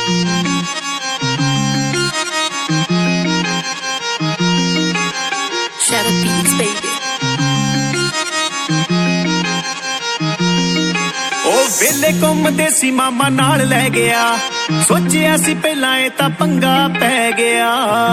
Shadow Beats, baby. ਉਹ ਵੇਲੇ ਘੁੰਮਦੇ ਸੀ ਮਾਮਾ ਨਾਲ ਲੈ ਗਿਆ, ਸੋਚਿਆ ਸੀ ਪਹਿਲਾਂ ਇਹ ਤਾਂ ਪੰਗਾ ਪੈ ਗਿਆ।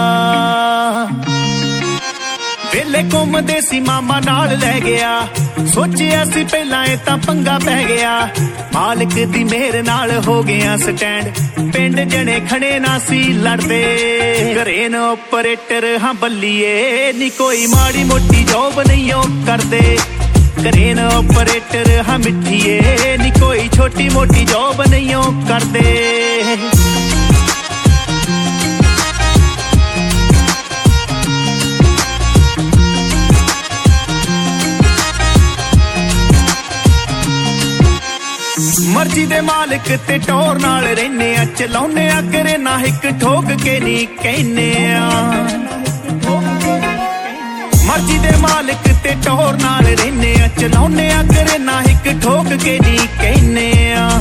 ਵੇਲੇ ਘੁੰਮਦੇ ਸੀ ਮਾਮਾ ਨਾਲ ਲੈ ਗਿਆ, ਸੋਚਿਆ ਸੀ ਪਹਿਲਾਂ ਇਹ ਤਾਂ ਪੰਗਾ ਪੈ ਗਿਆ। ਮਾਲਕ ਦੀ ਮਿਹਰ ਨਾਲ ਹੋ ਗਿਆ ਸਟੈਂਡ, ਪਿੰਡ ਜਣੇ ਖੜੇ ਨਾ ਸੀ ਲੜਦੇ। ਕਰੇਨ ਆਪਰੇਟਰ ਹਾਂ ਬੱਲੀਏ, ਨੀ ਕੋਈ ਮਾੜੀ ਮੋਟੀ ਜੋਬ ਨਹੀਂ ਉਹ ਕਰਦੇ। ਕਰੇਨ ਆਪਰੇਟਰ ਹਾਂ ਮਿੱਠੀਏ, ਨੀ ਕੋਈ ਛੋਟੀ ਮੋਟੀ ਜੋਬ ਨਹੀਂ ਉਹ ਕਰਦੇ। ਮਰਜ਼ੀ ਦੇ ਮਾਲਕ ਤੇ ਟੌਰ ਨਾਲ ਰਹਿੰਨੇ ਆ, ਚਲਾਉਨੇ ਆ ਕਰੇ ਨਾ ਇੱਕ ਠੋਕ ਕੇ ਨਹੀਂ ਕਹਿੰਨੇ ਆ। ਮਰਜ਼ੀ ਦੇ ਮਾਲਕ ਤੇ ਟੌਰ ਨਾਲ ਰਹਿੰਨੇ ਆ, ਚਲਾਉਨੇ ਆ ਕਰੇ ਨਾ ਇੱਕ ਠੋਕ ਕੇ ਨਹੀਂ ਕਹਿੰਨੇ ਆ।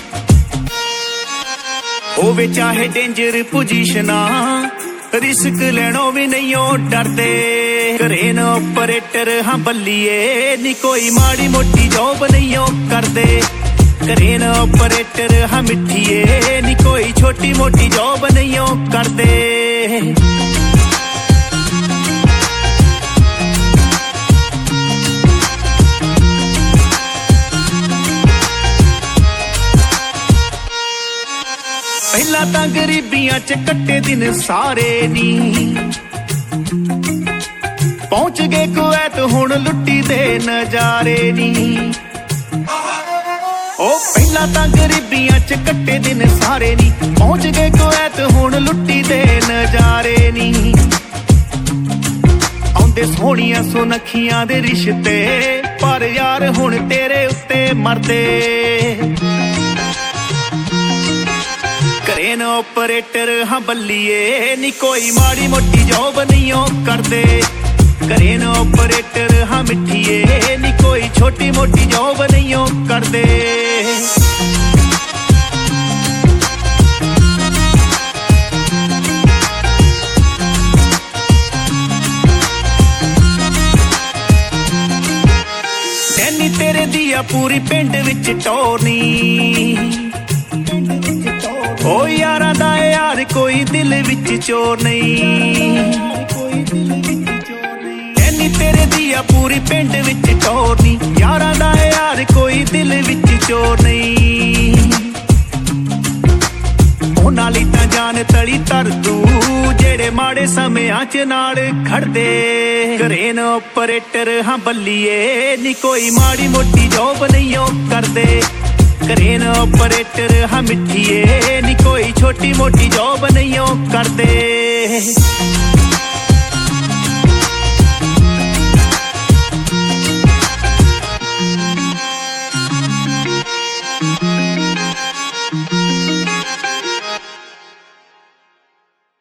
ਹੋਵੇ ਚਾਹੇ ਡੇਂਜਰ ਪੋਜੀਸ਼ਨਾਂ, ਰਿਸਕ ਲੈਣੋਂ ਵੀ ਨਹੀਂ ਉਹ ਡਰਦੇ। ਕਰੇਨ ਆਪਰੇਟਰ ਹਾਂ ਬੱਲੀਏ, ਨੀ ਕੋਈ ਮਾੜੀ ਮੋਟੀ ਜੋਬ ਨਹੀਂ ਉਹ ਕਰਦੇ। ਕਰੇਨ ਆਪਰੇਟਰ ਹਾਂ ਮਿੱਠੀਏ, ਨੀ ਕੋਈ ਛੋਟੀ ਮੋਟੀ ਜੋਬ ਨਹੀਂ ਉਹ ਕਰਦੇ। ਪਹਿਲਾਂ ਤਾਂ ਗਰੀਬੀਆਂ ਚ ਕੱਟੇ ਦਿਨ ਸਾਰੇ ਨੀ, ਪਹੁੰਚ ਗਏ ਕੁਵੈਤ ਹੁਣ ਲੁੱਟੀ ਦੇ ਨਜ਼ਾਰੇ ਨੀ। ਉਹ ਪਹਿਲਾਂ ਤਾਂ ਗਰੀਬੀਆਂ ਚ ਕੱਟੇ ਦਿਨ ਸਾਰੇ ਨੀ, ਪਹੁੰਚ ਗਏ ਕੁਵੈਤ ਹੁਣ ਲੁੱਟੀ ਦੇ ਨਜ਼ਾਰੇ ਨੀ। ਆਉਂਦੇ ਸੋਹਣੀਆਂ ਸੁਨੱਖੀਆਂ ਦੇ ਰਿਸ਼ਤੇ, ਪਰ ਯਾਰ ਹੁਣ ਤੇਰੇ ਉੱਤੇ ਮਰਦੇ। ਕਰੇਨ ਆਪਰੇਟਰ ਹਾਂ ਬੱਲੀਏ, ਨੀ ਕੋਈ ਮਾੜੀ ਮੋਟੀ ਜੋਬ ਨਹੀਂ ਉਹ ਕਰਦੇ। ਕਰੇਨ ਆਪਰੇਟਰ ਹਾਂ ਮਿੱਠੀਏ, ਨੀ ਕੋਈ ਛੋਟੀ ਮੋਟੀ ਜੋਬ ਨਹੀਂ ਉਹ ਕਰਦੇ। ਐਨੀ ਤੇਰੇ ਦੀ ਆ ਪੂਰੀ ਪਿੰਡ ਵਿੱਚ ਟੋਰਨੀ। ਓ ਯਾਰਾਂ ਦਾ ਯਾਰ ਕੋਈ ਦਿਲ ਵਿੱਚ ਚੋਰ ਨਹੀਂ। ਐਨੀ ਤੇਰੇ ਦੀ ਆ ਪੂਰੀ ਪਿੰਡ ਵਿੱਚ ਟੋਰ ਨਹੀਂ, ਯਾਰਾਂ ਦਾ ਯਾਰ ਕੋਈ ਦਿਲ ਵਿੱਚ ਚੋਰ ਨਹੀਂ। ਉਹਨਾਂ ਲਈ ਤਾਂ ਜਾਨ ਤਲੀ ਧਰ ਦੂੰ, ਜਿਹੜੇ ਮਾੜੇ ਸਮਿਆਂ ਚ ਨਾਲ ਖੜਦੇ। ਕਰੇਨ ਆਪਰੇਟਰ ਹਾਂ ਬੱਲੀਏ, ਨੀ ਕੋਈ ਮਾੜੀ ਮੋਟੀ ਜੋਬ ਨਹੀਂ ਉਹ ਕਰਦੇ। ਕਰੇਨ ਆਪਰੇਟਰ ਹਾਂ ਮਿੱਠੀਏ, ਨੀ ਕੋਈ ਛੋਟੀ ਮੋਟੀ ਜੋਬ ਨਹੀਂ ਉਹ ਕਰਦੇ।